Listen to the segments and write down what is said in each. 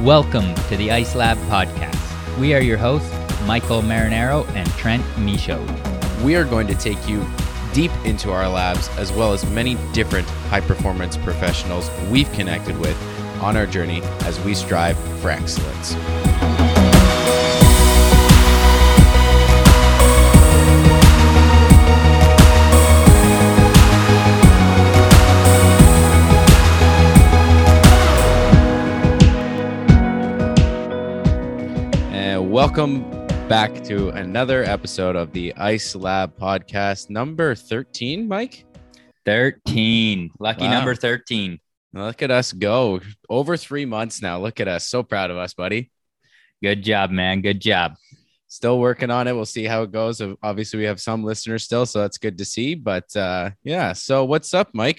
Welcome to the Ice Lab podcast. We are your hosts, Michael Marinaro and Trent Michaud. We are going to take you deep into our labs, as well as many different high-performance professionals we've connected with on our journey as we strive for excellence. Welcome back to another episode of the Ice Lab podcast, number 13, Mike? 13. Lucky Wow. number 13. Look at us go. Over 3 months now. Look at us. So proud of us, buddy. Good job, man. Good job. Still working on it. We'll see how it goes. Obviously, we have some listeners still, so that's good to see. But yeah, so what's up, Mike?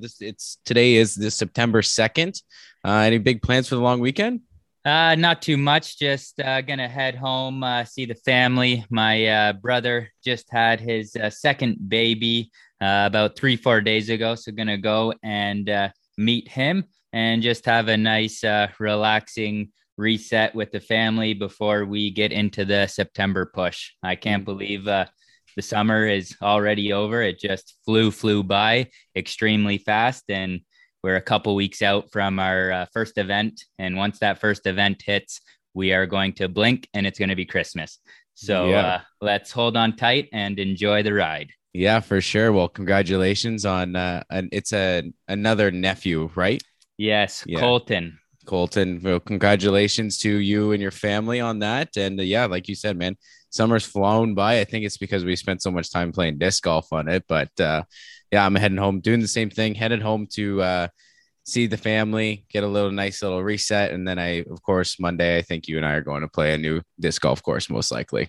Today is the September 2nd. Any big plans for the long weekend? Not too much. Just gonna head home, see the family. My brother just had his second baby about 3-4 days ago. So gonna go and meet him and just have a nice, relaxing reset with the family before we get into the September push. I can't believe the summer is already over. It just flew by extremely fast, and we're a couple weeks out from our first event. And once that first event hits, we are going to blink and it's going to be Christmas. So let's hold on tight and enjoy the ride. Yeah, for sure. Well, congratulations on another nephew, right? Yes. Yeah. Colton. Well, congratulations to you and your family on that. And yeah, like you said, man, summer's flown by. I think it's because we spent so much time playing disc golf on it. But yeah, I'm heading home, doing the same thing, headed home to see the family, get a nice little reset. And then of course, Monday, I think you and I are going to play a new disc golf course, most likely.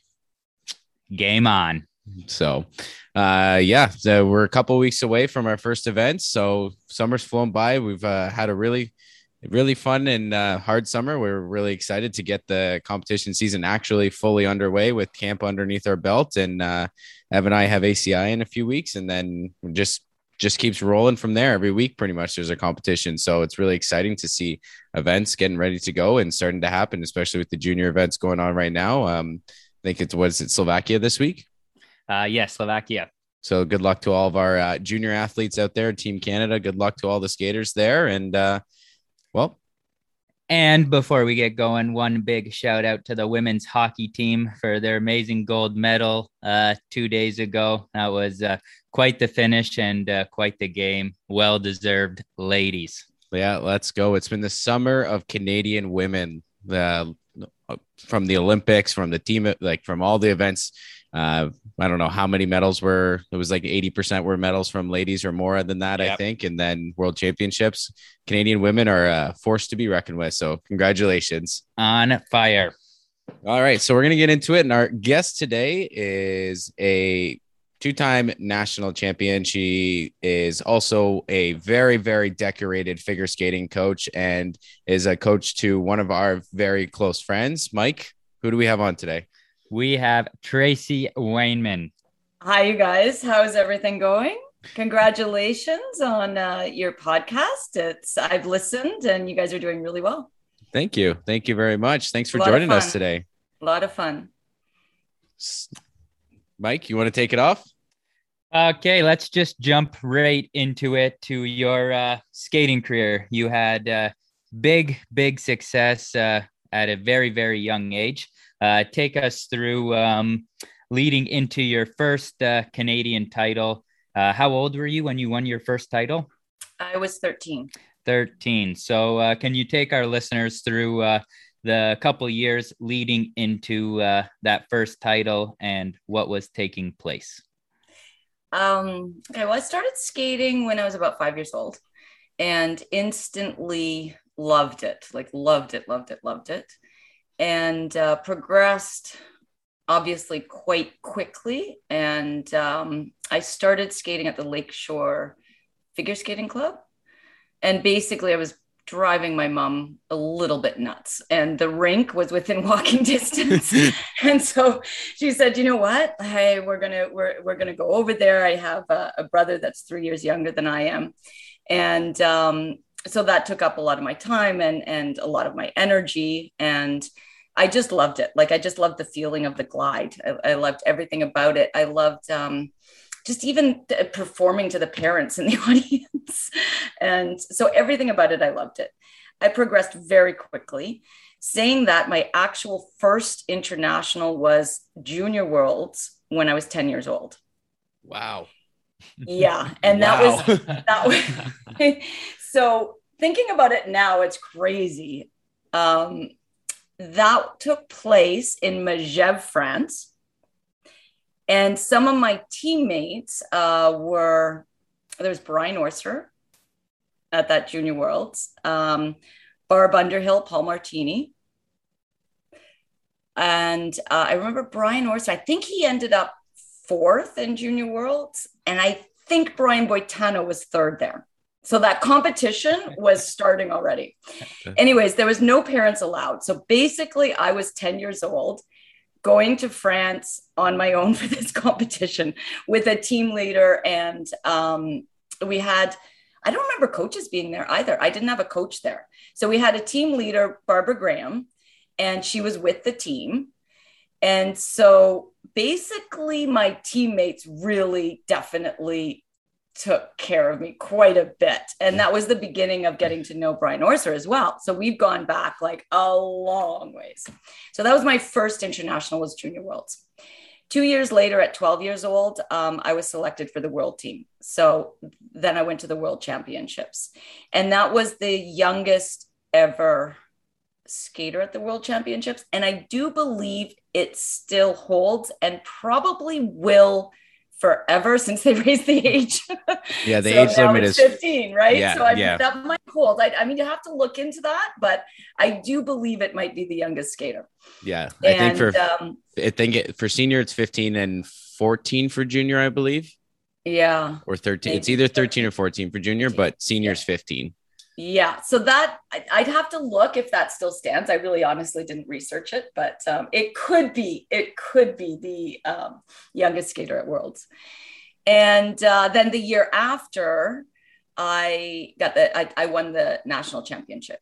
Game on. So yeah, so we're a couple of weeks away from our first event. So summer's flown by. We've had a really fun and hard summer. We're really excited to get the competition season actually fully underway with camp underneath our belt. And Ev and I have ACI in a few weeks, and then just keeps rolling from there. Every week, pretty much, there's a competition. So it's really exciting to see events getting ready to go and starting to happen, especially with the junior events going on right now. I think it's Slovakia this week? Yes, Slovakia. So good luck to all of our junior athletes out there, Team Canada. Good luck to all the skaters there. And well, and before we get going, one big shout out to the women's hockey team for their amazing gold medal 2 days ago. That was quite the finish and quite the game. Well-deserved, ladies. Yeah, let's go. It's been the summer of Canadian women, from the Olympics, from the team, like from all the events. I don't know how many medals it was like 80% were medals from ladies or more than that, yep. I think. And then world championships, Canadian women are a force to be reckoned with. So congratulations. On fire. All right. So we're going to get into it. And our guest today is a two-time national champion. She is also a very, very decorated figure skating coach and is a coach to one of our very close friends. Mike, who do we have on today? We have Tracy Weinman. Hi, you guys. How's everything going? Congratulations on your podcast. I've listened and you guys are doing really well. Thank you. Thank you very much. Thanks for joining us today. A lot of fun. Mike, you want to take it off? Okay, let's just jump right into it, to your skating career. You had big success at a very, very young age. Take us through leading into your first Canadian title. How old were you when you won your first title? I was 13. 13. So can you take our listeners through the couple years leading into that first title and what was taking place? Okay, well, I started skating when I was about 5 years old and instantly loved it. Loved it. And progressed obviously quite quickly. And I started skating at the Lakeshore Figure Skating Club. And basically I was driving my mom a little bit nuts, and the rink was within walking distance. And so she said, you know what, hey, we're gonna go over there. I have a brother that's 3 years younger than I am. And so that took up a lot of my time and a lot of my energy. And I just loved it. Like, I just loved the feeling of the glide. I loved everything about it. I loved just even performing to the parents in the audience. And so everything about it, I loved it. I progressed very quickly. Saying that, my actual first international was Junior Worlds when I was 10 years old. Wow. Yeah. And wow. that was so thinking about it now, it's crazy. That took place in Megève, France. And some of my teammates there was Brian Orser at that Junior Worlds, Barb Underhill, Paul Martini. And I remember Brian Orser, I think he ended up 4th in Junior Worlds. And I think Brian Boitano was 3rd there. So that competition was starting already. Anyways, there was no parents allowed. So basically, I was 10 years old going to France on my own for this competition with a team leader. And we had, I don't remember coaches being there either. I didn't have a coach there. So we had a team leader, Barbara Graham, and she was with the team. And so basically my teammates really definitely took care of me quite a bit. And that was the beginning of getting to know Brian Orser as well. So we've gone back like a long ways. So that was my first international, was Junior Worlds. 2 years later, at 12 years old, I was selected for the world team. So then I went to the World Championships. And that was the youngest ever skater at the World Championships. And I do believe it still holds and probably will forever, since they raised the age. Yeah, the so age limit is 15, right? Yeah, so that might hold. I mean, you have to look into that, but I do believe it might be the youngest skater. Yeah, I think for senior it's 15 and 14 for junior, I believe. Yeah, or 13. It's either 13 or 14 for junior, 15. But senior's 15. Yeah, so that I'd have to look if that still stands. I really honestly didn't research it, but it could be the youngest skater at Worlds. And then the year after, I won the national championship,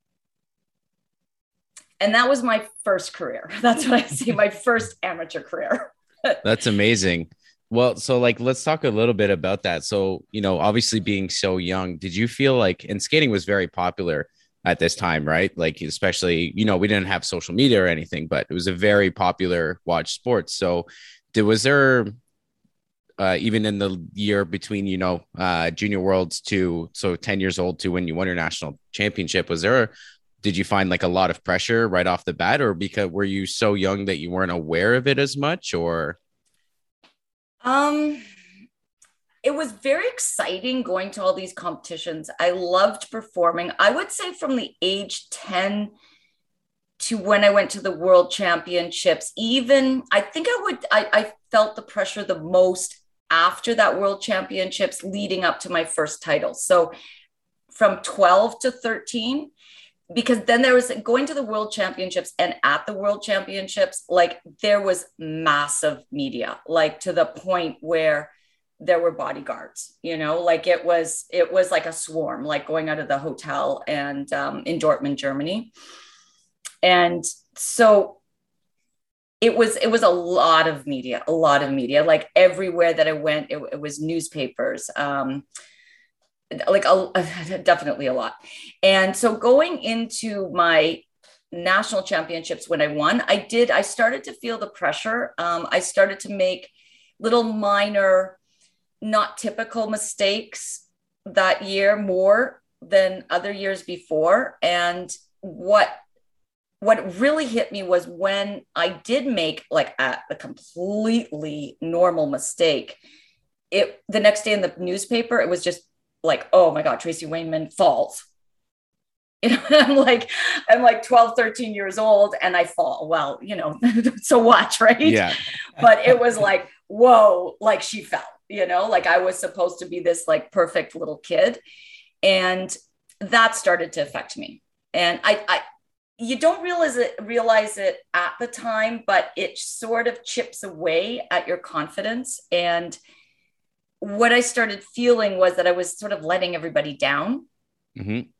and that was my first career. That's what I see, my first amateur career. That's amazing. Well, so like, let's talk a little bit about that. So, obviously being so young, did you feel like, and skating was very popular at this time, right? Like, especially, we didn't have social media or anything, but it was a very popular watch sport. So was there, even in the year between, Junior Worlds to 10 years old to when you won your national championship, did you find like a lot of pressure right off the bat, or because were you so young that you weren't aware of it as much, or? It was very exciting going to all these competitions. I loved performing. I would say from the age 10 to when I went to the World Championships, even I felt the pressure the most after that World Championships leading up to my first title. So from 12 to 13, because then there was going to the World Championships, and at the World Championships, like there was massive media, like to the point where there were bodyguards, like it was like a swarm, like going out of the hotel and in Dortmund, Germany. And so it was a lot of media, like everywhere that I went, it was newspapers, definitely a lot. And so going into my national championships, when I won, I started to feel the pressure. I started to make little minor, not typical mistakes that year more than other years before. And what really hit me was when I did make like a completely normal mistake, the next day in the newspaper, it was just like, oh my God, Tracy Wainman falls. I'm like 12, 13 years old and I fall. Well, so what, right? Yeah. But it was like, whoa, like she fell, like I was supposed to be this like perfect little kid. And that started to affect me. And you don't realize it at the time, but it sort of chips away at your confidence. And what I started feeling was that I was sort of letting everybody down. Mm-hmm.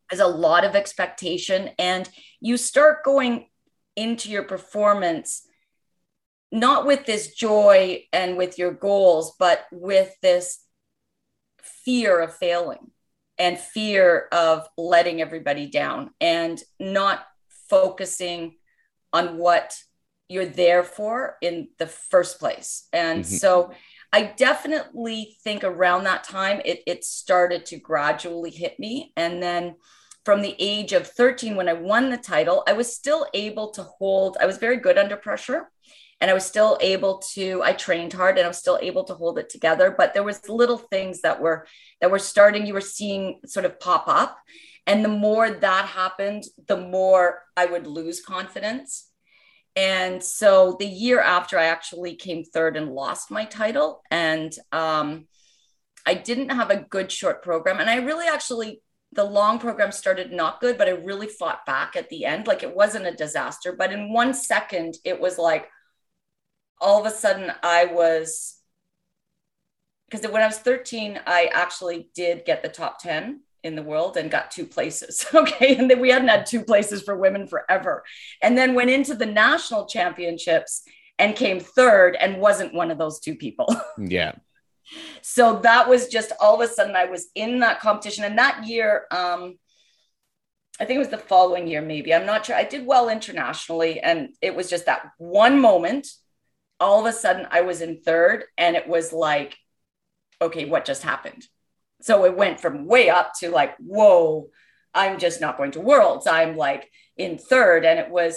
There's a lot of expectation, and you start going into your performance not with this joy and with your goals, but with this fear of failing and fear of letting everybody down and not focusing on what you're there for in the first place. And so I definitely think around that time, it started to gradually hit me. And then from the age of 13, when I won the title, I was still able to hold, I was very good under pressure. And I was still able to, I trained hard and I was still able to hold it together. But there was little things that were starting, you were seeing sort of pop up. And the more that happened, the more I would lose confidence. And so the year after, I actually came third and lost my title. And I didn't have a good short program. And I really actually, the long program started not good, but I really fought back at the end. Like, it wasn't a disaster, but in 1 second, it was like, all of a sudden because when I was 13, I actually did get the top 10 in the world and got 2 places. Okay. And then we hadn't had 2 places for women forever. And then went into the national championships and came third and wasn't one of those 2 people. Yeah. So that was just all of a sudden I was in that competition. And that year, I think it was the following year, maybe, I'm not sure. I did well internationally. And it was just that one moment. All of a sudden I was in third and it was like, okay, what just happened? So it went from way up to like, whoa, I'm just not going to Worlds. I'm like in third. And it was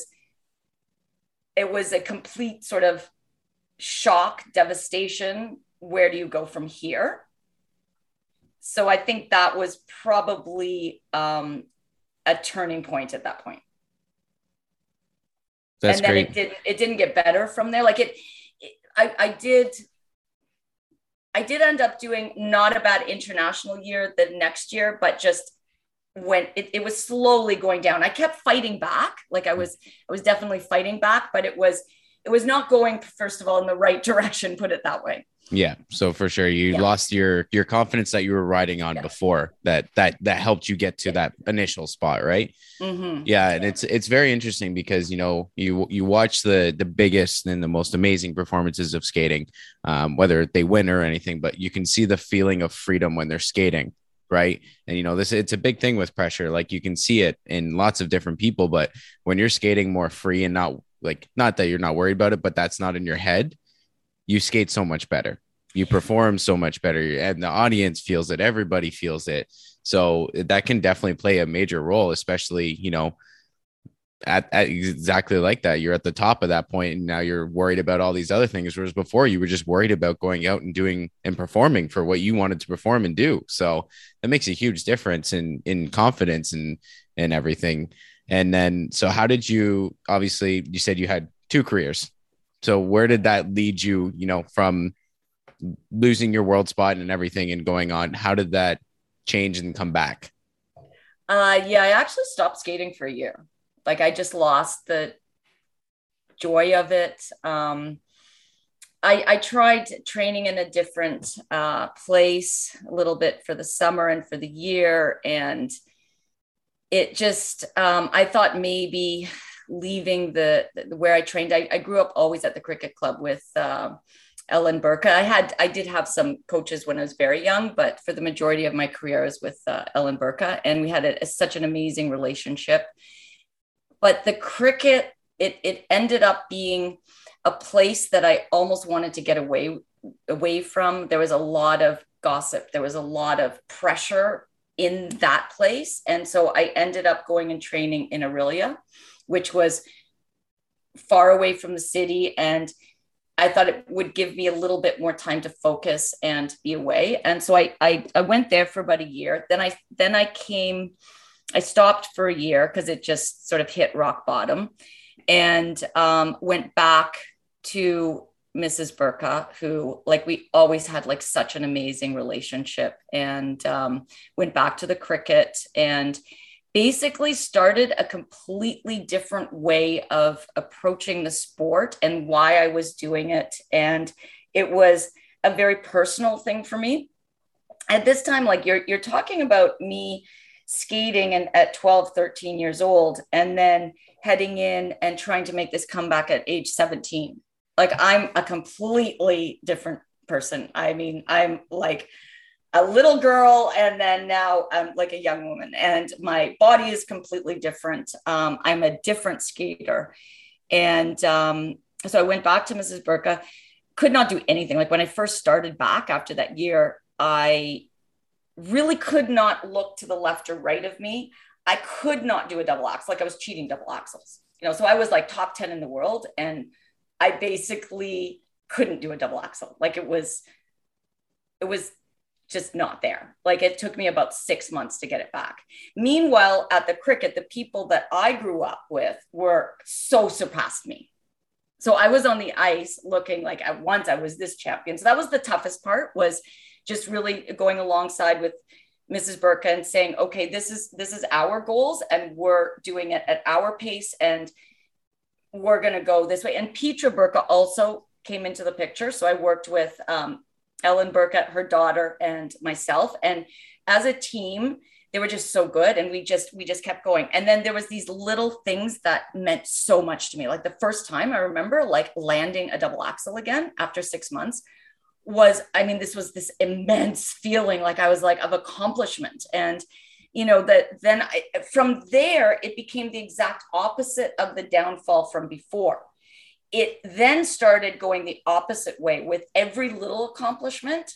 a complete sort of shock, devastation. Where do you go from here? So I think that was probably a turning point at that point. That's and then great. It didn't get better from there. Like I did end up doing not a bad international year the next year, but just when it was slowly going down, I kept fighting back. Like I was definitely fighting back, but it was not going, first of all, in the right direction, put it that way. Yeah. So for sure, you lost your confidence that you were riding on before that helped you get to that initial spot. Right. Mm-hmm. Yeah. And it's very interesting because, you watch the biggest and the most amazing performances of skating, whether they win or anything, but you can see the feeling of freedom when they're skating. Right. And, it's a big thing with pressure. Like you can see it in lots of different people, but when you're skating more free and not that you're not worried about it, but that's not in your head, you skate so much better. You perform so much better, and the audience feels it. Everybody feels it. So that can definitely play a major role, especially, at exactly like that. You're at the top of that point, and now you're worried about all these other things. Whereas before you were just worried about going out and doing and performing for what you wanted to perform and do. So that makes a huge difference in confidence and everything. And then, so how did you, obviously you said you had 2 careers. So where did that lead you, from losing your world spot and everything and going on? How did that change and come back? I actually stopped skating for a year. Like I just lost the joy of it. I tried training in a different place a little bit for the summer and for the year. And it just, I thought maybe leaving where I trained, I grew up always at the cricket club with Ellen Burka. I did have some coaches when I was very young, but for the majority of my career, I was with Ellen Burka, and we had such an amazing relationship. But the cricket, it ended up being a place that I almost wanted to get away from. There was a lot of gossip. There was a lot of pressure in that place. And so I ended up going and training in Orillia, which was far away from the city. And I thought it would give me a little bit more time to focus and be away. And so I went there for about a year. Then I stopped for a year because it just sort of hit rock bottom, and went back to Mrs. Burka, who we always had such an amazing relationship, and went back to the cricket and basically started a completely different way of approaching the sport and why I was doing it. And it was a very personal thing for me. At this time, you're talking about me skating and at 12, 13 years old, and then heading in and trying to make this comeback at age 17. Like, I'm a completely different person. I mean, I'm like a little girl, and then now I'm like a young woman, and my body is completely different. I'm a different skater. And so I went back to Mrs. Burka, could not do anything. Like, when I first started back after that year, I really could not look to the left or right of me. I could not do a double axel. Like, I was cheating double axels, so I was like top 10 in the world, and I basically couldn't do a double axel. Like, it was just not there. Like, it took me about 6 months to get it back. Meanwhile, at the cricket, the people that I grew up with were so surpassed me. So I was on the ice looking like, at once I was this champion. So that was the toughest part, was just really going alongside with Mrs. Burka and saying, okay, this is our goals, and we're doing it at our pace, and we're going to go this way. And Petra Burka also came into the picture. So I worked with Ellen Burka, her daughter, and myself. And as a team, they were just so good. And we just kept going. And then there was these little things that meant so much to me. Like, the first time I remember like landing a double axel again after 6 months was, I mean, this was this immense feeling, like I was like, of accomplishment. And, that then from there, it became the exact opposite of the downfall from before. It then started going the opposite way. With every little accomplishment,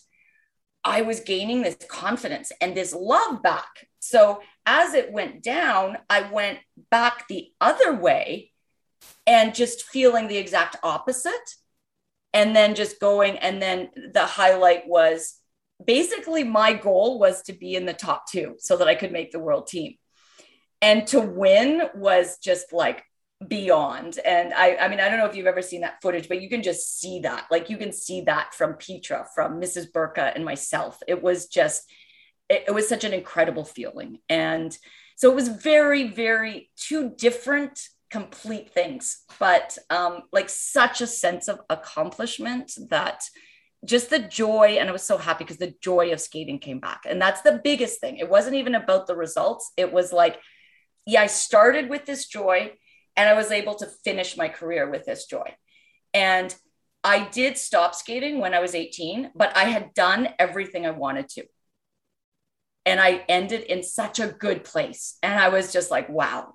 I was gaining this confidence and this love back. So as it went down, I went back the other way and just feeling the exact opposite. And then just going, and then the highlight was basically, my goal was to be in the top 2 so that I could make the world team. And to win was just like beyond. And I mean, I don't know if you've ever seen that footage, but you can just see that. Like, you can see that from Petra, from Mrs. Burka, and myself. It was just, it was such an incredible feeling. And so it was very, very two different complete things, but like such a sense of accomplishment, that just the joy. And I was so happy because the joy of skating came back. And that's the biggest thing. It wasn't even about the results. It was like, yeah, I started with this joy, and I was able to finish my career with this joy. And I did stop skating when I was 18, but I had done everything I wanted to. And I ended in such a good place. And I was just like, wow,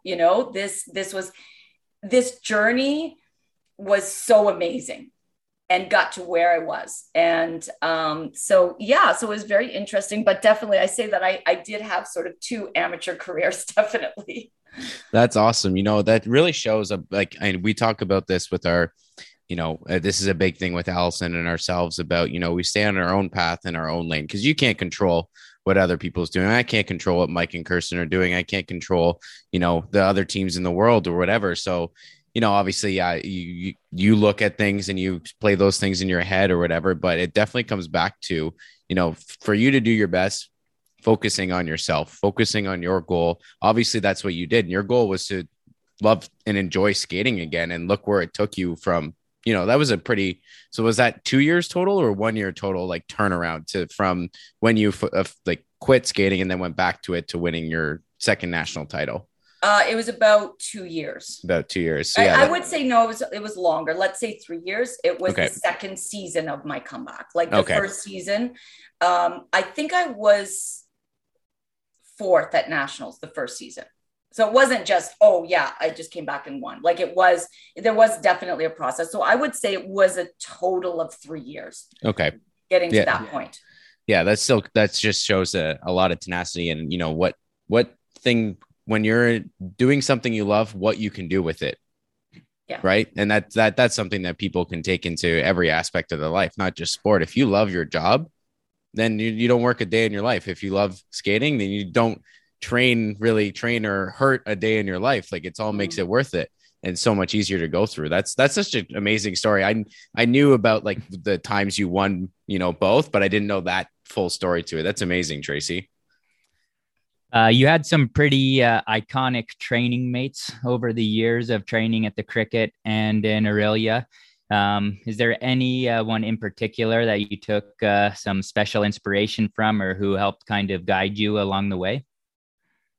this journey was so amazing, and got to where I was. And so it was very interesting, but definitely I say that I did have sort of 2 amateur careers, definitely. That's awesome. That really shows up. Like, and we talk about this with our, this is a big thing with Allison and ourselves about, we stay on our own path in our own lane, because you can't control what other people's doing. I can't control what Mike and Kirsten are doing. I can't control, the other teams in the world or whatever. So, obviously, yeah, you look at things and you play those things in your head or whatever, but it definitely comes back to, for you to do your best, focusing on yourself, focusing on your goal. Obviously, that's what you did. And your goal was to love and enjoy skating again. And look where it took you from, that was so was that 2 years total or 1 year total, like turnaround from when you like quit skating and then went back to it to winning your second national title? It was about 2 years. About 2 years. So I would say no, it was longer. Let's say 3 years. It was okay. The second season of my comeback. Like the first season, I think I was 4th at nationals the first season. So it wasn't just, oh yeah, I just came back and won. Like, there was definitely a process. So I would say it was a total of 3 years. Okay. Getting to that point. Yeah. That just shows a lot of tenacity and, what thing, when you're doing something you love, what you can do with it. Yeah. Right. And that's something that people can take into every aspect of their life, not just sport. If you love your job, then you don't work a day in your life. If you love skating, then you don't train or hurt a day in your life. Like, it's all makes it worth it. And so much easier to go through. That's such an amazing story. I knew about like the times you won, both, but I didn't know that full story to it. That's amazing, Tracy. You had some pretty iconic training mates over the years of training at the cricket and in Orillia. Is there any one in particular that you took some special inspiration from, or who helped kind of guide you along the way?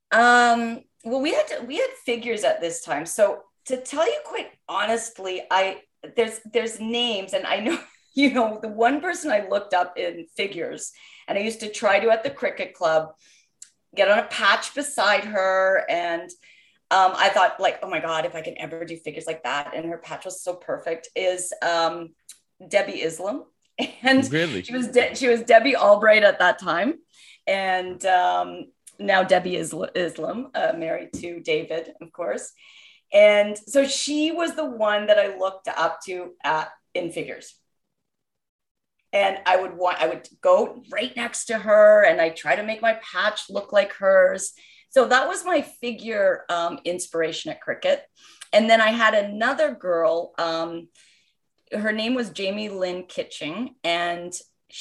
Well, we had figures at this time. So to tell you quite honestly, there's names, and I know the one person I looked up in figures, and I used to try to at the cricket club get on a patch beside her, and I thought like, oh my god, if I can ever do figures like that, and her patch was so perfect, is Debbie Islam, and Really? she was Debbie Albright at that time, and now Debbie Islam, married to David, of course. And so she was the one that I looked up to in figures. And I would go right next to her, and I try to make my patch look like hers. So that was my figure inspiration at cricket. And then I had another girl, her name was Jamie Lynn Kitching, and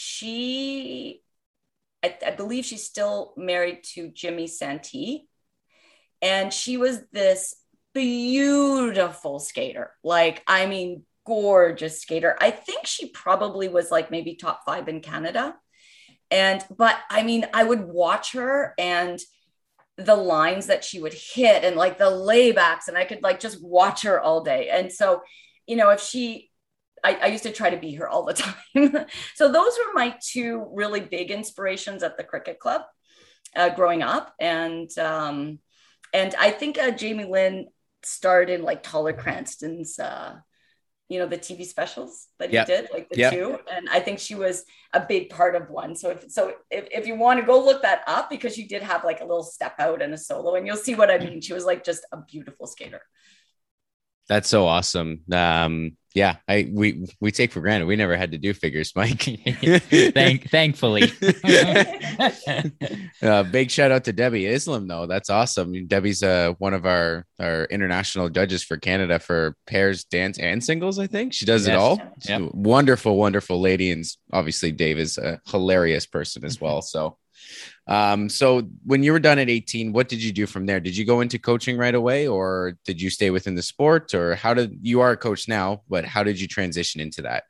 I believe she's still married to Jimmy Santee. And she was this beautiful skater. Like, I mean, gorgeous skater. I think she probably was like maybe top 5 in Canada. But I mean, I would watch her and the lines that she would hit and like the laybacks, and I could like just watch her all day. And so, I used to try to be her all the time. So those were my 2 really big inspirations at the cricket club growing up. And I think Jamie Lynn starred in like Taller Cranston's, the TV specials that he did, like the 2. And I think she was a big part of one. So if you want to go look that up, because she did have like a little step out and a solo, and you'll see what I mean. She was like just a beautiful skater. That's so awesome. We take for granted we never had to do figures, Mike. Thankfully. Big shout out to Debbie Islam, though. That's awesome. Debbie's one of our international judges for Canada for pairs, dance, and singles. I think she does it all. Yep. Wonderful, wonderful lady, and obviously Dave is a hilarious person as well. So when you were done at 18, what did you do from there? Did you go into coaching right away, or did you stay within the sport, or you are a coach now, but how did you transition into that?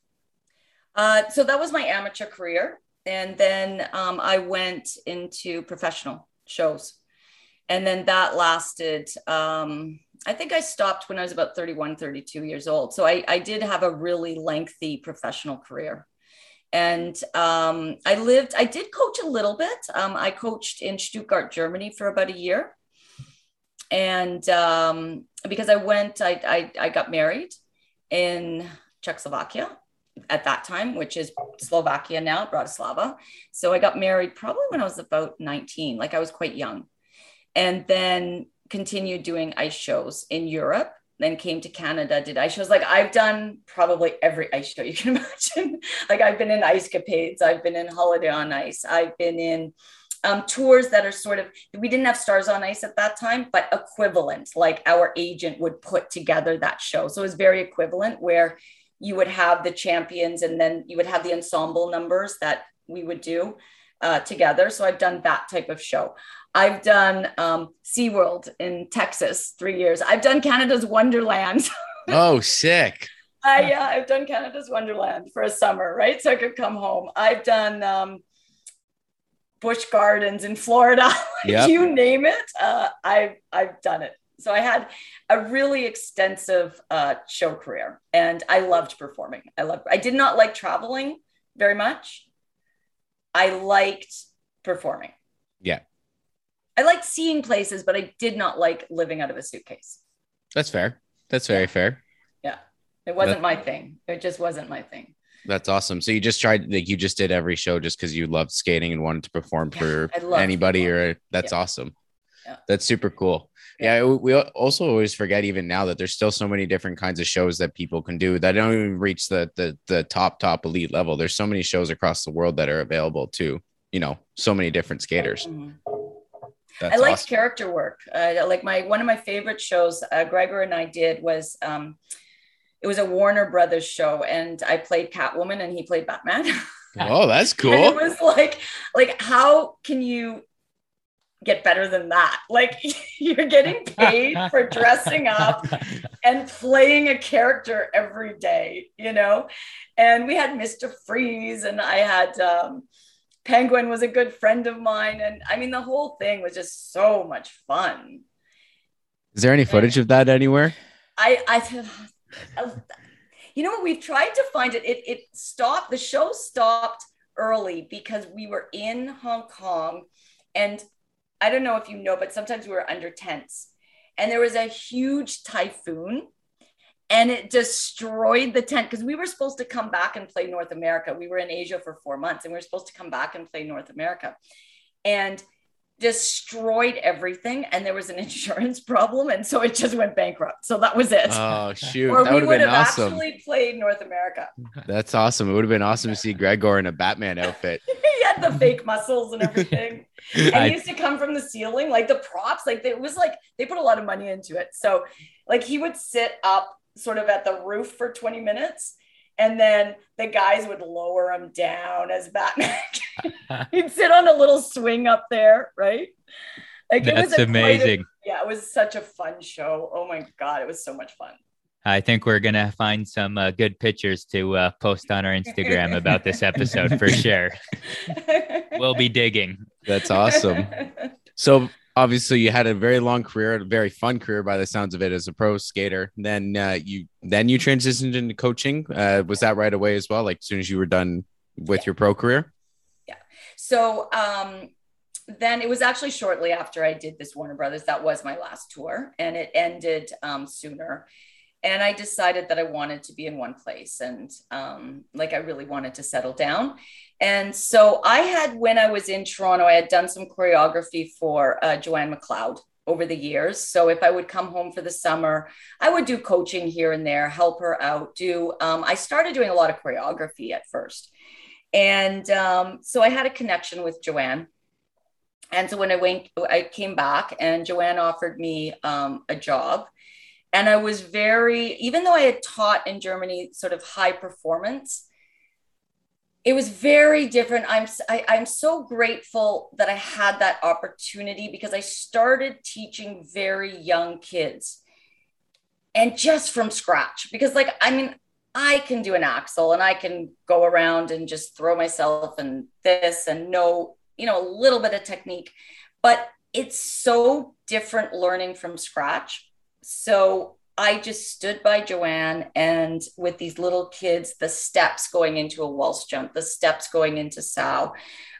So that was my amateur career. And then I went into professional shows, and then that lasted, I think I stopped when I was about 31, 32 years old. So I did have a really lengthy professional career. And I did coach a little bit. I coached in Stuttgart, Germany for about a year. And because I got married in Czechoslovakia at that time, which is Slovakia now, Bratislava. So I got married probably when I was about 19, like I was quite young, and then continued doing ice shows in Europe. Then came to Canada, did ice shows. Like I've done probably every ice show you can imagine. Like I've been in Ice Capades, I've been in Holiday on Ice, I've been in tours that are sort of, we didn't have Stars on Ice at that time, but equivalent, like our agent would put together that show. So it was very equivalent, where you would have the champions and then you would have the ensemble numbers that we would do together. So I've done that type of show. I've done SeaWorld in Texas 3 years. I've done Canada's Wonderland. Oh, sick. I've done Canada's Wonderland for a summer, right? So I could come home. I've done Busch Gardens in Florida. Yep. You name it. I've done it. So I had a really extensive show career, and I loved performing. I did not like traveling very much. I liked performing. Yeah. I liked seeing places, but I did not like living out of a suitcase. That's fair. That's very fair. Yeah. It wasn't my thing. It just wasn't my thing. That's awesome. So you just tried, like, you just did every show just because you loved skating and wanted to perform for anybody, that's awesome. Yeah. That's super cool. Yeah. We also always forget, even now, that there's still so many different kinds of shows that people can do that don't even reach the top elite level. There's so many shows across the world that are available to, so many different skaters. Mm-hmm. I liked awesome. Character work. Like one of my favorite shows Gregor and I did was, it was a Warner Brothers show, and I played Catwoman and he played Batman. Oh, that's cool. And it was like, how can you get better than that? Like, you're getting paid for dressing up and playing a character every day, And we had Mr. Freeze, and I had Penguin was a good friend of mine. And I mean, the whole thing was just so much fun. Is there any footage of that anywhere? You know what? We've tried to find it. It stopped. The show stopped early because we were in Hong Kong. And I don't know if you know, but sometimes we were under tents. And there was a huge typhoon. And it destroyed the tent because we were supposed to come back and play North America. We were in Asia for 4 months and we were supposed to come back and play North America, and destroyed everything. And there was an insurance problem. And so it just went bankrupt. So that was it. Oh, shoot. Or that we would have awesome. actually played North America. That's awesome. It would have been awesome to see Gregor in a Batman outfit. He had the fake muscles and everything. And he used to come from the ceiling, like the props, like it was like they put a lot of money into it. So like he would sit up sort of at the roof for 20 minutes. And then the guys would lower him down as Batman. He'd sit on a little swing up there, right? Like That's amazing. Yeah, it was such a fun show. Oh my God, it was so much fun. I think we're going to find some good pictures to post on our Instagram about this episode for sure. We'll be digging. That's awesome. So obviously you had a very long career, a very fun career by the sounds of it as a pro skater. Then you transitioned into coaching. Was that right away as well? Like as soon as you were done with your pro career? Yeah. So then it was actually shortly after I did this Warner Brothers. That was my last tour, and it ended sooner. And I decided that I wanted to be in one place, and like I really wanted to settle down. And so I had, when I was in Toronto, I had done some choreography for Joanne McLeod over the years. So if I would come home for the summer, I would do coaching here and there, help her out, I started doing a lot of choreography at first. And so I had a connection with Joanne. And so when I came back and Joanne offered me a job. And I was even though I had taught in Germany sort of high performance, it was very different. I'm so grateful that I had that opportunity because I started teaching very young kids, and just from scratch, because like, I mean, I can do an axel and I can go around and just throw myself and this and know, a little bit of technique, but it's so different learning from scratch. So I just stood by Joanne, and with these little kids, the steps going into a waltz jump, the steps going into Sao,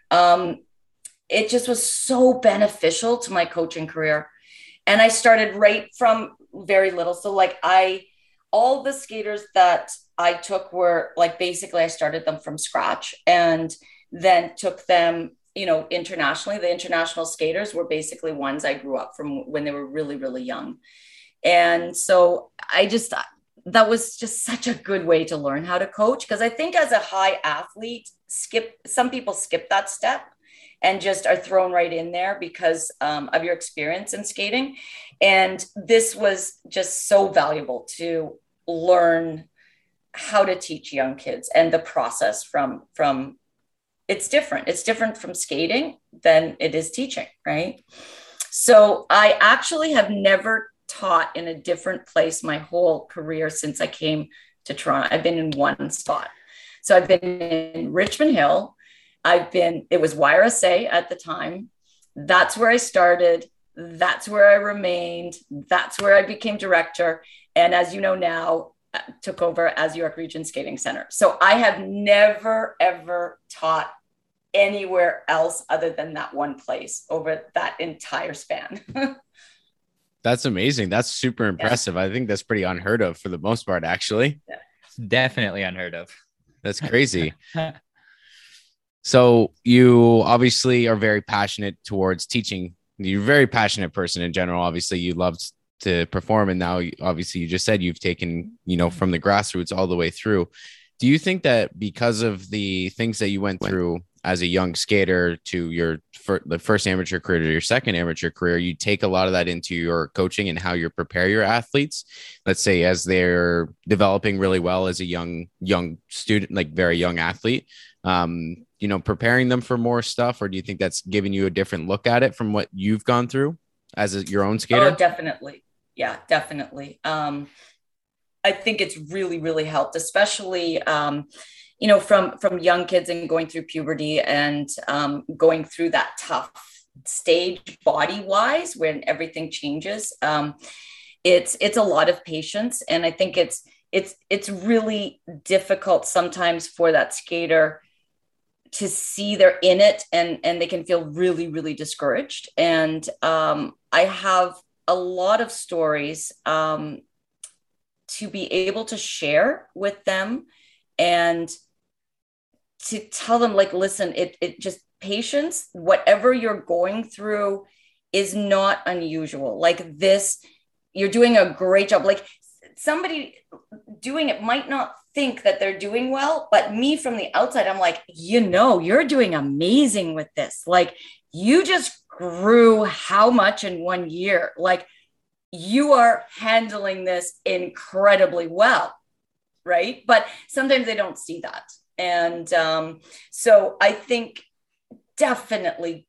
it just was so beneficial to my coaching career. And I started right from very little. So like all the skaters that I took were like, basically I started them from scratch and then took them, internationally. The international skaters were basically ones I grew up from when they were really, really young. And so that was just such a good way to learn how to coach. Because I think as a high athlete, some people skip that step and just are thrown right in there because of your experience in skating. And this was just so valuable to learn how to teach young kids, and the process from it's different. It's different from skating than it is teaching, right? So I actually have never taught in a different place my whole career since I came to Toronto. I've been in one spot. So I've been in Richmond Hill. It was YRSA at the time. That's where I started. That's where I remained. That's where I became director. And as you know now, took over as York Region Skating Center. So I have never, ever taught anywhere else other than that one place over that entire span. That's amazing. That's super impressive. Yeah. I think that's pretty unheard of for the most part, actually. Yeah. It's definitely unheard of. That's crazy. So you obviously are very passionate towards teaching. You're a very passionate person in general. Obviously, you loved to perform. And now, obviously, you just said you've taken, from the grassroots all the way through. Do you think that because of the things that you went through as a young skater to the first amateur career to your second amateur career, you take a lot of that into your coaching and how you prepare your athletes, let's say as they're developing really well as a young student, like very young athlete, preparing them for more stuff? Or do you think that's giving you a different look at it from what you've gone through as your own skater? Oh, definitely. Yeah, definitely. I think it's really, really helped, especially, from young kids and going through puberty and going through that tough stage body wise when everything changes. It's a lot of patience, and I think it's really difficult sometimes for that skater to see they're in it, and they can feel really, really discouraged. And I have a lot of stories to be able to share with them and to tell them, like, listen, it just patience, whatever you're going through is not unusual. Like this, you're doing a great job. Like somebody doing it might not think that they're doing well, but me from the outside, I'm like, you're doing amazing with this. Like you just grew how much in 1 year? Like you are handling this incredibly well. Right. But sometimes they don't see that. And so I think definitely,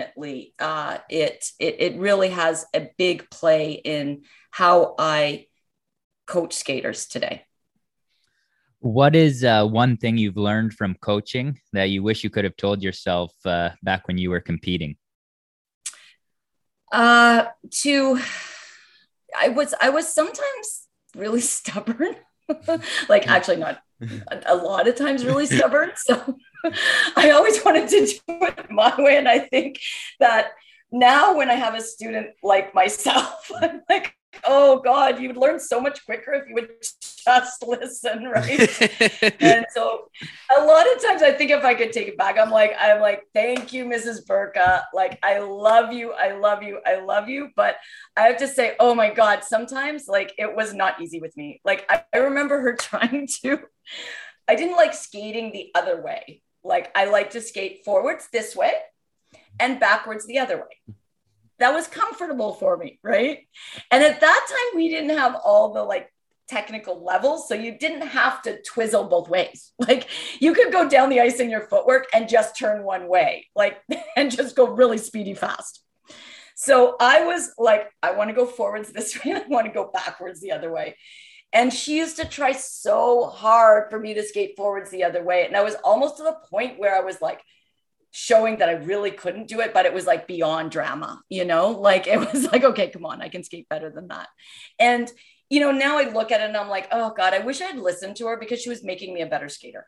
it really has a big play in how I coach skaters today. What is one thing you've learned from coaching that you wish you could have told yourself back when you were competing? I was sometimes really stubborn. Like actually not a lot of times really stubborn. So I always wanted to do it my way. And I think that now when I have a student like myself, I'm like, oh God, you would learn so much quicker if you would just listen, right? And so a lot of times I think if I could take it back, I'm like, thank you, Mrs. Burka. Like, I love you. But I have to say, oh my God, sometimes like it was not easy with me. Like I remember her I didn't like skating the other way. Like I like to skate forwards this way and backwards the other way. That was comfortable for me, right? And at that time, we didn't have all the like technical levels, so you didn't have to twizzle both ways. Like you could go down the ice in your footwork and just turn one way, like, and just go really speedy fast. So I was like, I want to go forwards this way. I want to go backwards the other way. And she used to try so hard for me to skate forwards the other way. And I was almost to the point where I was like, showing that I really couldn't do it, but it was like beyond drama, like it was like, okay, come on, I can skate better than that. And, now I look at it and I'm like, oh God, I wish I had listened to her because she was making me a better skater.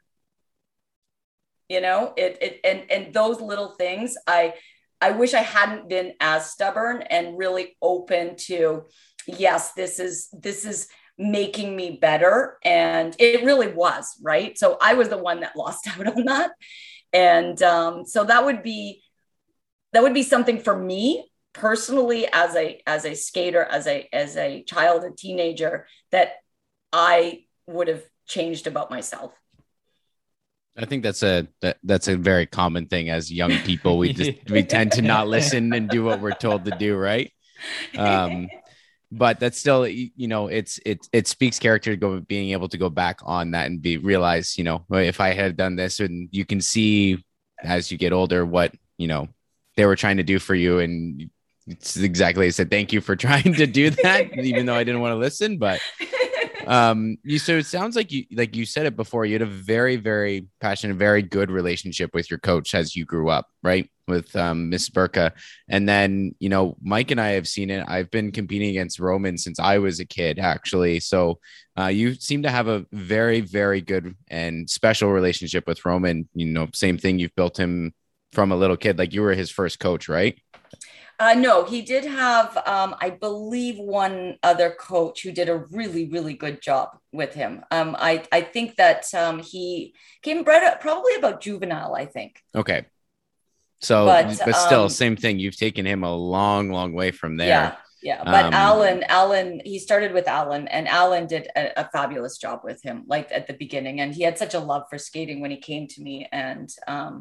And those little things, I wish I hadn't been as stubborn and really open to, yes, this is making me better. And it really was, right? So I was the one that lost out on that. And so that would be something for me personally as a skater, as a child, a teenager, that I would have changed about myself. I think that's a very common thing as young people. We tend to not listen and do what we're told to do, right? But that's still, it speaks character to being able to go back on that and realize, if I had done this, and you can see as you get older what, they were trying to do for you. And it's exactly, I said, thank you for trying to do that, even though I didn't want to listen. But so it sounds like you said it before, you had a very, very passionate, very good relationship with your coach as you grew up, right? With Miss Burka. And then, Mike and I have seen it. I've been competing against Roman since I was a kid, actually. So you seem to have a very, very good and special relationship with Roman. Same thing. You've built him from a little kid, like you were his first coach, right? No, he did have, I believe, one other coach who did a really, really good job with him. I think that he came probably about juvenile, I think. Okay. So, but still, same thing. You've taken him a long, long way from there. Yeah. But Alan, he started with Alan, and Alan did a fabulous job with him, like at the beginning. And he had such a love for skating when he came to me. And,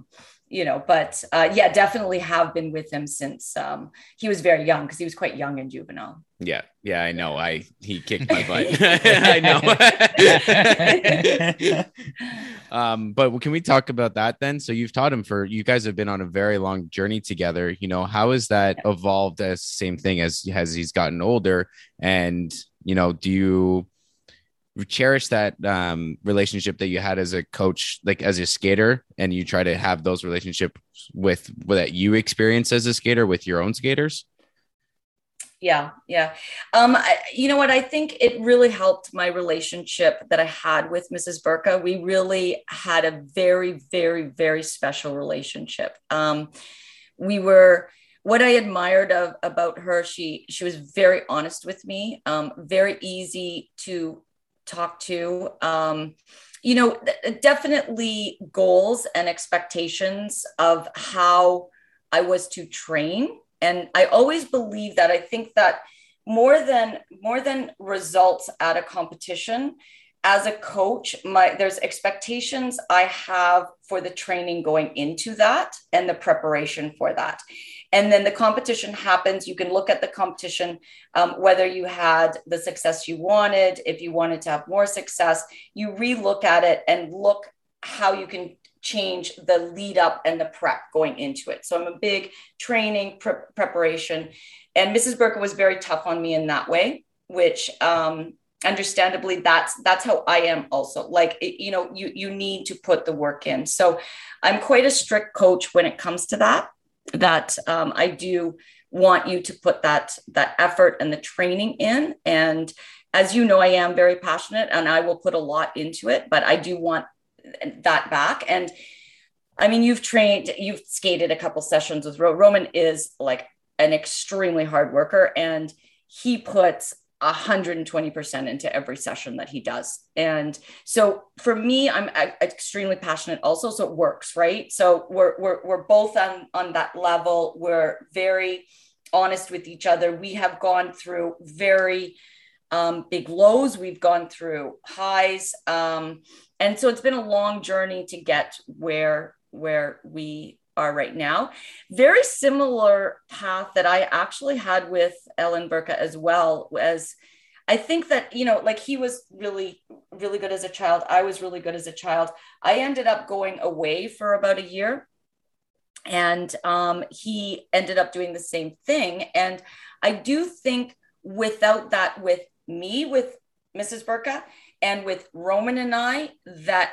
definitely have been with him since he was very young, because he was quite young in juvenile. Yeah, I know. He kicked my butt. I know. But can we talk about that then? So you've taught him you guys have been on a very long journey together. How has that evolved as same thing as he's gotten older? And, do you cherish that relationship that you had as a coach, like as a skater, and you try to have those relationships with that you experience as a skater with your own skaters? Yeah. You know what? I think it really helped my relationship that I had with Mrs. Burka. We really had a very, very, very special relationship. We were, what I admired about her, she was very honest with me, very easy to talk to. Definitely goals and expectations of how I was to train. And I always believe that. I think that more than results at a competition, as a coach, there's expectations I have for the training going into that and the preparation for that. And then the competition happens. You can look at the competition, whether you had the success you wanted, if you wanted to have more success, you relook at it and look how you can change the lead up and the prep going into it. So I'm a big training preparation, and Mrs. Burka was very tough on me in that way, which understandably that's how I am also. Like, you need to put the work in. So I'm quite a strict coach when it comes to that I do want you to put that effort and the training in. And as you know, I am very passionate and I will put a lot into it, but I do want that back. And I mean, you've skated a couple sessions with Roman is like an extremely hard worker, and he puts 120% into every session that he does. And so for me, I'm extremely passionate also. So it works, right? So we're both on that level. We're very honest with each other. We have gone through very big lows. We've gone through highs. And so it's been a long journey to get where we are right now. Very similar path that I actually had with Ellen Burka as well. As I think that, like he was really, really good as a child. I was really good as a child. I ended up going away for about a year, and he ended up doing the same thing. And I do think without that, with me, with Mrs. Burka, and with Roman and I, that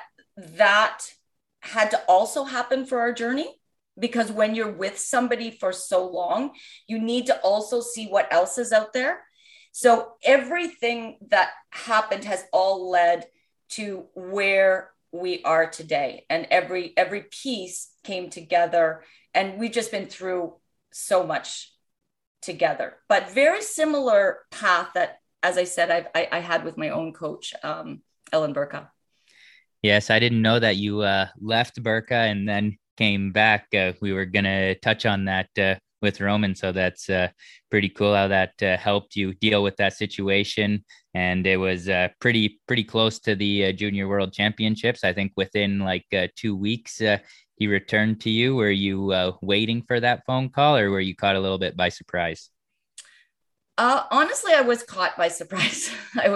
had to also happen for our journey, because when you're with somebody for so long, you need to also see what else is out there. So everything that happened has all led to where we are today. And every piece came together, and we've just been through so much together, but very similar path that, as I said, I had with my own coach, Ellen Burka. Yes, I didn't know that you left Burka and then came back. We were going to touch on that with Roman. So that's pretty cool how that helped you deal with that situation. And it was pretty close to the Junior World Championships. I think within like 2 weeks, he returned to you. Were you waiting for that phone call, or were you caught a little bit by surprise? Honestly, I was caught by surprise.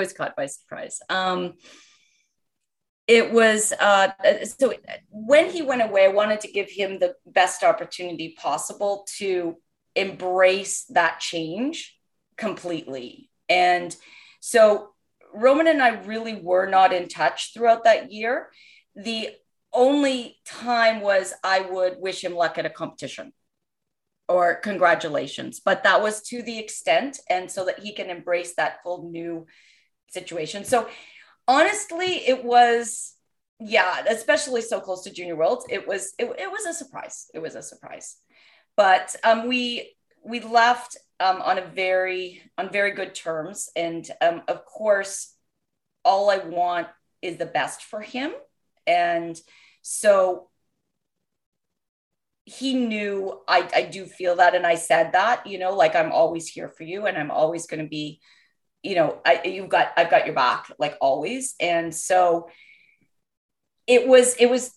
It was, so when he went away, I wanted to give him the best opportunity possible to embrace that change completely. And so Roman and I really were not in touch throughout that year. The only time was I would wish him luck at a competition or congratulations, but that was to the extent, and so that he can embrace that full new situation. So honestly, it was, especially so close to Junior Worlds, it was a surprise. It was a surprise, but we left on very good terms, and of course, all I want is the best for him, and so he knew I do feel that, and I said that, like, I'm always here for you, and I'm always going to be, I've got your back, like, always. And so it was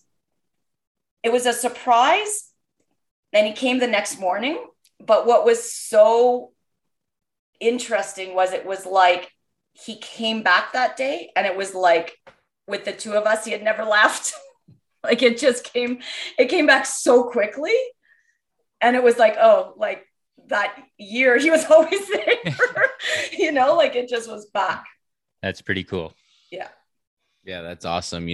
a surprise. And he came the next morning. But what was so interesting was it was like he came back that day, and it was like with the two of us, he had never left. Like it came back so quickly. And it was like, oh, like that year he was always there, like it just was back. That's pretty cool. Yeah. Yeah, that's awesome.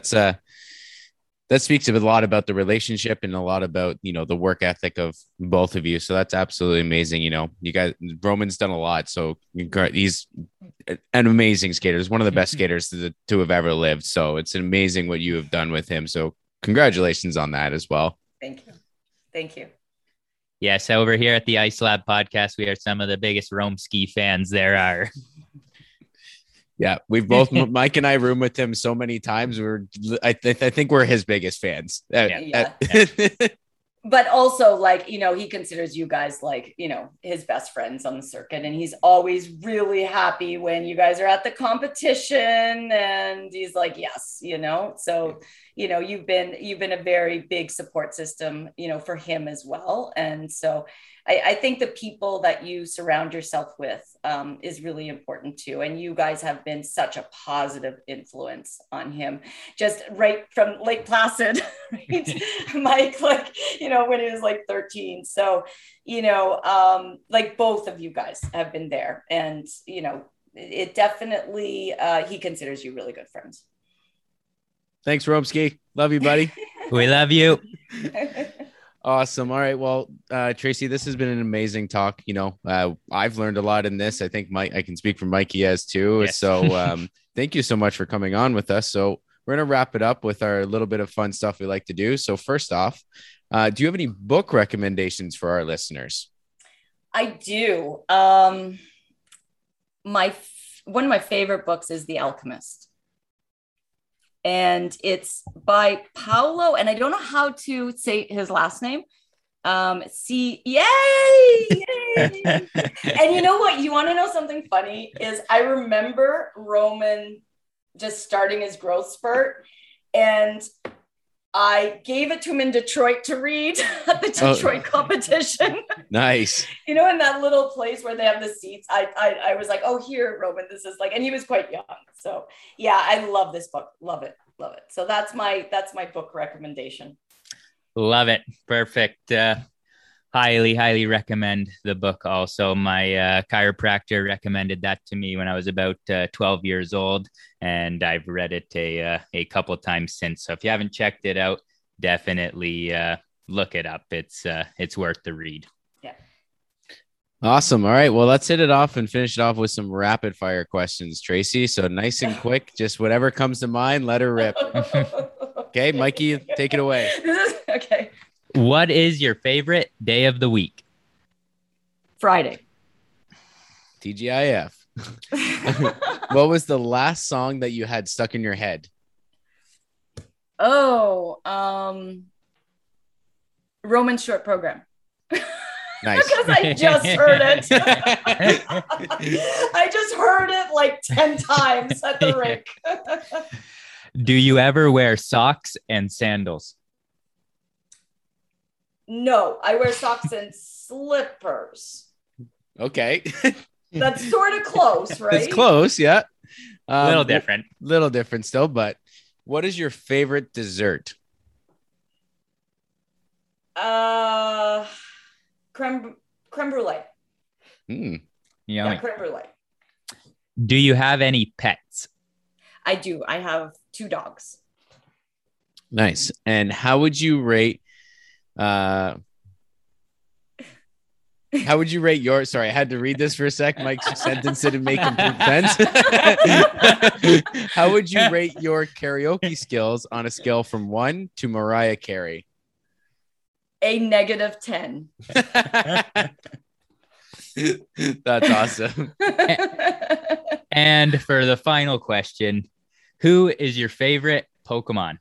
That speaks a lot about the relationship and a lot about, the work ethic of both of you. So that's absolutely amazing. You guys, Roman's done a lot. So he's an amazing skater. He's one of the best skaters to have ever lived. So it's amazing what you have done with him. So congratulations on that as well. Thank you. Thank you. Yes, over here at the Ice Lab podcast, we are some of the biggest Rome ski fans there are. Yeah, we've both Mike and I room with him so many times. I think we're his biggest fans. Yeah. But also, like, he considers you guys like, his best friends on the circuit, and he's always really happy when you guys are at the competition, and he's like, yes, so, you've been a very big support system, for him as well. And so I think the people that you surround yourself with is really important too. And you guys have been such a positive influence on him, just right from Lake Placid, right? Mike, like, when he was like 13. So, like both of you guys have been there, and, it definitely, he considers you really good friends. Thanks, Romsky. Love you, buddy. We love you. Awesome. All right. Well, Tracy, this has been an amazing talk. I've learned a lot in this. I think I can speak for Mikey as too. Yes. So thank you so much for coming on with us. So we're going to wrap it up with our little bit of fun stuff we like to do. So first off, do you have any book recommendations for our listeners? I do. One of my favorite books is The Alchemist. And it's by Paulo, and I don't know how to say his last name. Yay! And you know what? You want to know something funny is I remember Roman just starting his growth spurt, and I gave it to him in Detroit to read at the Detroit competition. Nice. In that little place where they have the seats, I was like, oh, here, Roman, this is like, and he was quite young. So yeah, I love this book. Love it. Love it. So that's my book recommendation. Love it. Perfect. Highly recommend the book. Also, my chiropractor recommended that to me when I was about 12 years old, and I've read it a couple times since. So if you haven't checked it out, definitely look it up. It's worth the read. Yeah. Awesome. All right. Well, let's hit it off and finish it off with some rapid fire questions, Tracy. So nice and quick, just whatever comes to mind, let her rip. Okay, Mikey, take it away. Okay. What is your favorite day of the week? Friday. TGIF. What was the last song that you had stuck in your head? Oh, Roman's Short Program. Nice. Because I just heard it. I just heard it like 10 times at the rink. Do you ever wear socks and sandals? No, I wear socks and slippers. Okay. That's sort of close, right? It's close, yeah. A little different. Little different still, but what is your favorite dessert? Creme brulee. Yummy. Yeah, creme brulee. Do you have any pets? I do. I have 2 dogs. Nice. And how would you rate your, sorry, I had to read this for a sec. Mike's sentence didn't make complete sense. How would you rate your karaoke skills on a scale from 1 to Mariah Carey? A -10. That's awesome. And for the final question, who is your favorite Pokemon?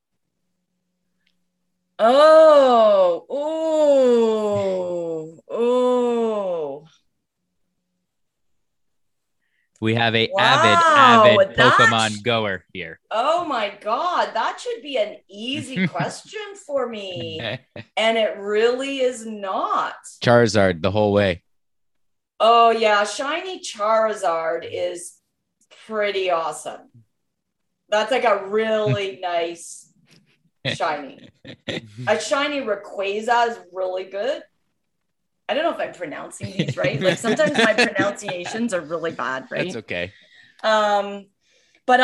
We have a avid Pokemon goer here. Oh my God, that should be an easy question for me. And it really is not. Charizard the whole way. Oh yeah, shiny Charizard is pretty awesome. That's like a really nice shiny. A shiny Rayquaza is really good. I don't know if I'm pronouncing these right. Like sometimes my pronunciations are really bad, right? That's okay. But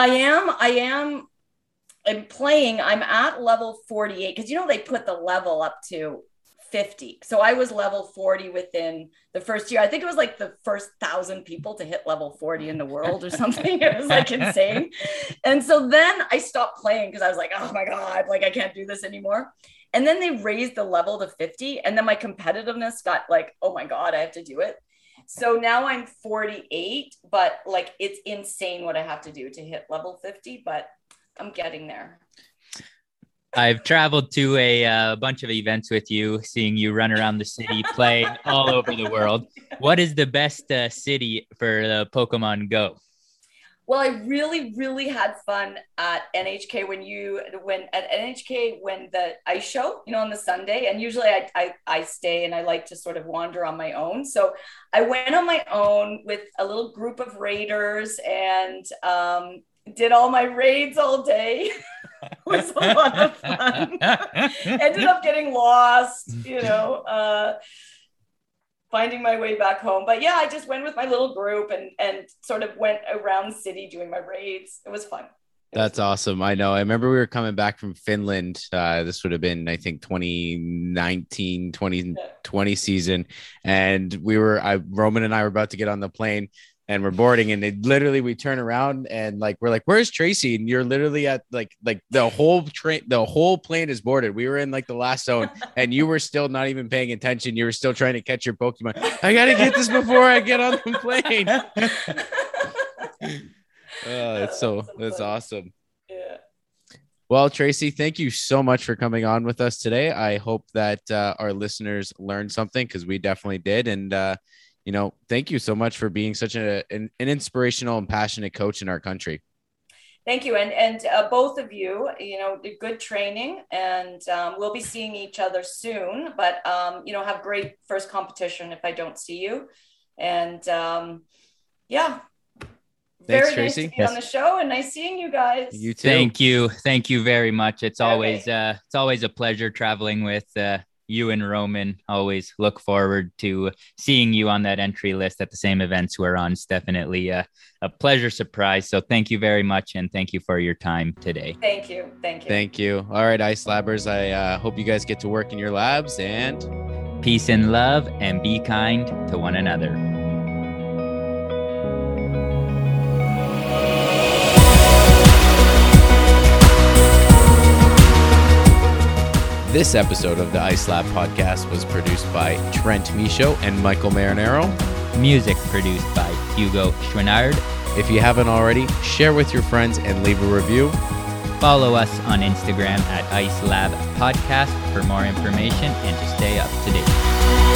I'm playing. I'm at level 48 because they put the level up to 50. So I was level 40 within the first year. I think it was like the first 1,000 people to hit level 40 in the world or something. It was like insane. And so then I stopped playing because I was like, oh my God, like I can't do this anymore. And then they raised the level to 50. And then my competitiveness got like, oh my God, I have to do it. So now I'm 48, but like it's insane what I have to do to hit level 50, but I'm getting there. I've traveled to a bunch of events with you, seeing you run around the city, play all over the world. What is the best city for the Pokemon Go? Well, I really, really had fun at NHK when the ice show, on the Sunday, and usually I stay and I like to sort of wander on my own. So I went on my own with a little group of raiders and did all my raids all day. It was a lot of fun. Ended up getting lost, finding my way back home. But yeah, I just went with my little group and sort of went around the city doing my raids. It was fun. That's awesome. I know. I remember we were coming back from Finland. This would have been, I think, 2019, 2020 season. And Roman and I were about to get on the plane. And we're boarding, and we turn around and we're like, where's Tracy? And you're literally at like the whole plane is boarded. We were in like the last zone, and you were still not even paying attention. You were still trying to catch your Pokemon. I got to get this before I get on the plane. That's awesome. Yeah. Well, Tracy, thank you so much for coming on with us today. I hope that our listeners learned something, because we definitely did. And, thank you so much for being such an inspirational and passionate coach in our country. Thank you. And both of you, good training, and we'll be seeing each other soon, but, have great first competition if I don't see you. And yeah. Thanks, very Tracy. Nice to be on the show, and nice seeing you guys. You too. Thank you very much. It's always a pleasure traveling with you and Roman. Always look forward to seeing you on that entry list at the same events we're on. It's definitely a pleasure surprise. So thank you very much. And thank you for your time today. Thank you. Thank you. All right, Ice Labbers. I hope you guys get to work in your labs, and peace and love, and be kind to one another. This episode of the Ice Lab podcast was produced by Trent Michaud and Michael Marinero. Music produced by Hugo Chouinard. If you haven't already, share with your friends and leave a review. Follow us on Instagram at Ice Lab Podcast for more information and to stay up to date.